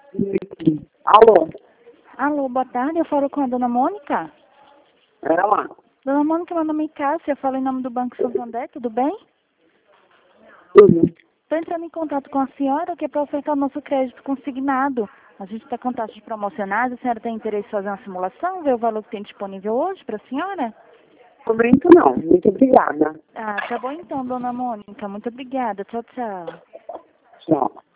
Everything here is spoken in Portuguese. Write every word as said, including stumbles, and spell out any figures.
Alô? Alô, boa tarde, eu falo com a dona Mônica. É lá. Dona Mônica, meu nome é Cássia, eu falo em nome do Banco Santander, tudo bem? Tudo. Estou entrando em contato com a senhora, que é para ofertar o nosso crédito consignado. A gente está com taxas promocionais, a senhora tem interesse em fazer uma simulação, ver o valor que tem disponível hoje para a senhora? Momento não. Muito obrigada. Ah, tá bom então, dona Mônica, muito obrigada, tchau, tchau. Tchau.